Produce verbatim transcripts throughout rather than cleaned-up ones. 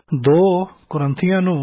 ਦੋ ਕੁਰਿੰਥੀਆਂ ਨੂੰ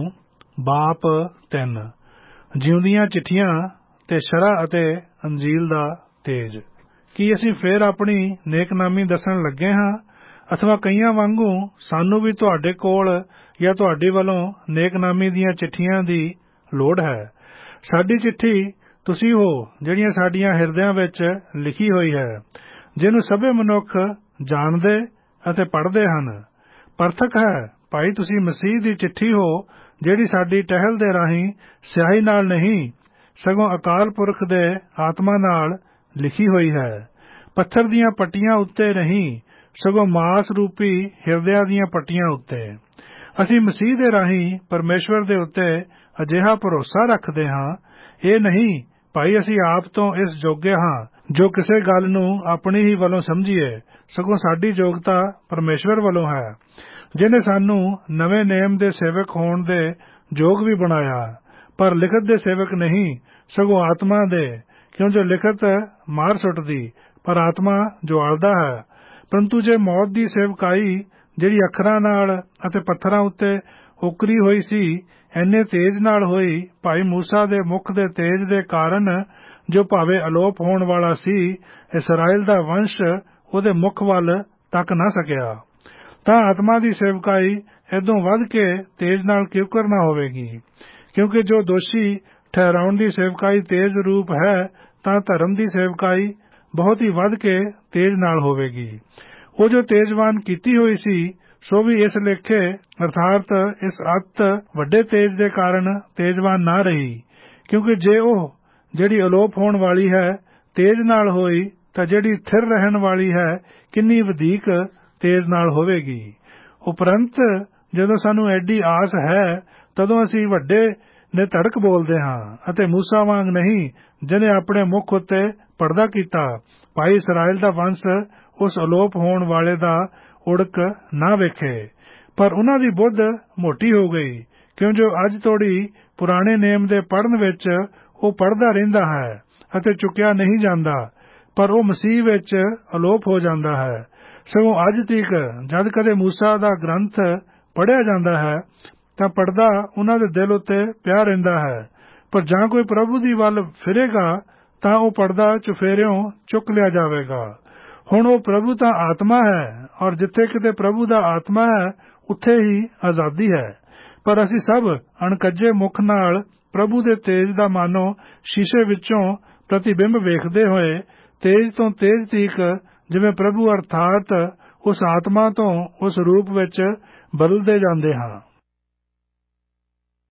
ਬਾਪ ਤਿੰਨ। ਜਿਉਂਦੀਆਂ ਚਿੱਠੀਆਂ ਤੇ ਸ਼ਰ੍ਹਾ ਅਤੇ ਅੰਜੀਲ ਦਾ ਤੇਜ। ਕੀ ਅਸੀਂ ਫੇਰ ਆਪਣੀ ਨੇਕਨਾਮੀ ਦੱਸਣ ਲੱਗੇ ਹਾਂ, ਅਥਵਾ ਕਈਆਂ ਵਾਂਗੂ ਸਾਨੂੰ ਵੀ ਤੁਹਾਡੇ ਕੋਲ ਜਾਂ ਤੁਹਾਡੇ ਵੱਲੋਂ ਨੇਕਨਾਮੀ ਦੀਆਂ ਚਿੱਠੀਆਂ ਦੀ ਲੋੜ ਹੈ? ਸਾਡੀ ਚਿੱਠੀ ਤੁਸੀਂ ਹੋ ਜਿਹੜੀਆਂ ਸਾਡੀਆਂ ਹਿਰਦਿਆਂ ਵਿੱਚ ਲਿਖੀ ਹੋਈ ਹੈ, ਜਿਹਨੂੰ ਸਭੇ ਮਨੁੱਖ ਜਾਣਦੇ ਅਤੇ ਪੜ੍ਹਦੇ ਹਨ। ਪਰਥਕ ਹੈ ਭਾਈ, ਤੁਸੀਂ ਮਸੀਹ ਦੀ ਚਿੱਠੀ ਹੋ, ਜਿਹੜੀ ਸਾਡੀ ਟਹਿਲ ਦੇ ਰਾਹੀਂ ਸਿਆਹੀ ਨਾਲ ਨਹੀਂ, ਸਗੋਂ ਅਕਾਲ ਪੁਰਖ ਦੇ ਆਤਮਾ ਨਾਲ ਲਿਖੀ ਹੋਈ ਹੈ। ਪੱਥਰ ਦੀਆਂ ਪੱਟੀਆਂ ਉੱਤੇ ਨਹੀਂ, ਸਗੋਂ ਮਾਸ ਰੂਪੀ ਹਿਰਦਿਆਂ ਦੀਆਂ ਪੱਟੀਆਂ ਉੱਤੇ। ਅਸੀਂ ਮਸੀਹ ਦੇ ਰਾਹੀਂ ਪਰਮੇਸ਼ਵਰ ਦੇ ਉੱਤੇ ਅਜਿਹਾ ਭਰੋਸਾ ਰੱਖਦੇ ਹਾਂ, ਇਹ ਨਹੀਂ ਭਾਈ ਅਸੀਂ ਆਪ ਤੋਂ ਇਸ ਜੋਗੇ ਹਾਂ ਜੋ ਕਿਸੇ ਗੱਲ ਨੂੰ ਆਪਣੀ ਹੀ ਵੱਲੋਂ ਸਮਝੀਏ, ਸਗੋਂ ਸਾਡੀ ਯੋਗਤਾ ਪਰਮੇਸ਼ਵਰ ਵੱਲੋਂ ਹੈ, ਜਿਹਨੇ ਸਾਨੂੰ ਨਵੇਂ ਨੇਮ ਦੇ ਸੇਵਕ ਹੋਣ ਦੇ ਯੋਗ ਵੀ ਬਣਾਇਆ, ਪਰ ਲਿਖਤ ਦੇ ਸੇਵਕ ਨਹੀਂ, ਸਗੋਂ ਆਤਮਾ ਦੇ, ਕਿਉਂ ਜੋ ਲਿਖਤ ਮਾਰ ਸੁੱਟਦੀ, ਪਰ ਆਤਮਾ ਜੁਆਲਦਾ ਹੈ। ਪਰੰਤੂ ਜੇ ਮੌਤ ਦੀ ਸੇਵਕਾਈ, ਜਿਹੜੀ ਅੱਖਰਾਂ ਨਾਲ ਅਤੇ ਪੱਥਰਾਂ ਉੱਤੇ ਉਕਰੀ ਹੋਈ ਸੀ, ਇੰਨੇ ਤੇਜ ਨਾਲ ਹੋਈ, ਭਾਈ ਮੂਸਾ ਦੇ ਮੁਖ ਦੇ ਤੇਜ ਦੇ ਕਾਰਨ, ਜੋ ਭਾਵੇਂ ਅਲੋਪ ਹੋਣ ਵਾਲਾ ਸੀ, ਇਸਰਾਇਲ ਦਾ ਵੰਸ਼ ਉਹਦੇ ਮੁਖ ਵੱਲ ਤੱਕ ਨਾ ਸਕਿਆ, ਤਾਂ ਆਤਮਾ ਦੀ ਸੇਵਕਾਈ ਇਦੋਂ ਵੱਧ ਕੇ ਤੇਜ ਨਾਲ ਕਿਉਂ ਕਰਨਾ ਹੋਵੇਗੀ? ਕਿਉਂਕਿ ਜੋ ਦੋਸ਼ੀ ਠਹਿਰਾਉਣ ਦੀ ਸੇਵਕਾਈ ਤੇਜ ਰੂਪ ਹੈ, ਤਾਂ ਧਰਮ ਦੀ ਸੇਵਕਾਈ ਬਹੁਤ ਹੀ ਵੱਧ ਕੇ ਤੇਜ ਨਾਲ ਹੋਵੇਗੀ। ਉਹ ਜੋ ਤੇਜਵਾਨ ਕੀਤੀ ਹੋਈ ਸੀ, ਸੋ ਵੀ ਇਸ ਲੇਖੇ ਅਰਥਾਤ ਇਸ ਅਤ ਵੱਡੇ ਤੇਜ ਦੇ ਕਾਰਨ ਤੇਜਵਾਨ ਨਾ ਰਹੀ। ਕਿਉਂਕਿ ਜੇ ਉਹ ਜਿਹੜੀ ਅਲੋਪ ਹੋਣ ਵਾਲੀ ਹੈ ਤੇਜ ਨਾਲ ਹੋਈ, ਤਾਂ ਜਿਹੜੀ ਥਿਰ ਰਹਿਣ ਵਾਲੀ ਹੈ ਕਿੰਨੀ ਵਧੇਕ ਤੇਜ ਨਾਲ ਹੋਵੇਗੀ। ਉਪਰੰਤ ਜਦੋਂ ਸਾਨੂੰ ਐਡੀ ਆਸ ਹੈ, ਤਦੋਂ ਅਸੀਂ ਵੱਡੇ ਨੇ ਧੜਕ ਬੋਲਦੇ ਹਾਂ, ਅਤੇ ਮੂਸਾ ਵਾਂਗ ਨਹੀਂ, ਜਿਹਨੇ ਆਪਣੇ ਮੁਖ ਉੱਤੇ ਪਰਦਾ ਕੀਤਾ, ਭਾਈ ਇਸਰਾਇਲ ਦਾ ਵੰਸ਼ ਉਸ ਅਲੋਪ ਹੋਣ ਵਾਲੇ ਦਾ ਉੜਕ ਨਾ ਵੇਖੇ। ਪਰ ਉਹਨਾਂ ਦੀ ਬੁੱਧ ਮੋਟੀ ਹੋ ਗਈ, ਕਿਉਂ ਜੋ ਅੱਜ ਤੋੜੀ ਪੁਰਾਣੇ ਨੇਮ ਦੇ ਪੜ੍ਹਨ ਵਿੱਚ ਉਹ ਪੜ੍ਹਦਾ ਰਹਿੰਦਾ ਹੈ ਅਤੇ ਚੁੱਕਿਆ ਨਹੀਂ ਜਾਂਦਾ, ਪਰ ਉਹ ਮਸੀਹ ਵਿੱਚ ਅਲੋਪ ਹੋ ਜਾਂਦਾ ਹੈ। ਸਗੋਂ ਅੱਜ ਤੀਕ ਜਦ ਕਦੇ ਮੂਸਾ ਦਾ ਗ੍ਰੰਥ ਪੜ੍ਹਿਆ ਜਾਂਦਾ ਹੈ, ਤਾਂ ਪੜ੍ਹਦਾ ਉਹਨਾਂ ਦੇ ਦਿਲ ਉੱਤੇ ਪਿਆ ਰਹਿੰਦਾ ਹੈ। ਪਰ ਜਾਂ ਕੋਈ ਪ੍ਰਭੂ ਦੀ ਵੱਲ ਫਿਰੇਗਾ, ਤਾਂ ਉਹ ਪੜ੍ਹਦਾ ਚੁਫੇਰਿਓਂ ਚੁੱਕ ਲਿਆ ਜਾਵੇਗਾ। ਹੁਣ ਉਹ ਪ੍ਰਭੂ ਤਾਂ ਆਤਮਾ ਹੈ, ਔਰ ਜਿੱਥੇ ਕਿਤੇ ਪ੍ਰਭੂ ਦਾ ਆਤਮਾ ਹੈ, ਉੱਥੇ ਹੀ ਆਜ਼ਾਦੀ ਹੈ। ਪਰ ਅਸੀਂ ਸਭ ਅਣਕੱਜੇ ਮੁਖ ਨਾਲ ਪ੍ਰਭੂ ਦੇ ਤੇਜ ਦਾ ਮਾਨੋ ਸ਼ੀਸ਼ੇ ਵਿੱਚੋਂ ਪ੍ਰਤੀਬਿੰਬ ਵੇਖਦੇ ਹੋਏ, ਤੇਜ ਤੋਂ ਤੇਜ ਤੀਕ, ਜਿਵੇਂ ਪ੍ਰਭੂ ਅਰਥਾਤ ਉਸ ਆਤਮਾ ਤੋਂ ਉਸ ਰੂਪ ਵਿੱਚ ਬਦਲਦੇ ਜਾਂਦੇ ਹਾਂ।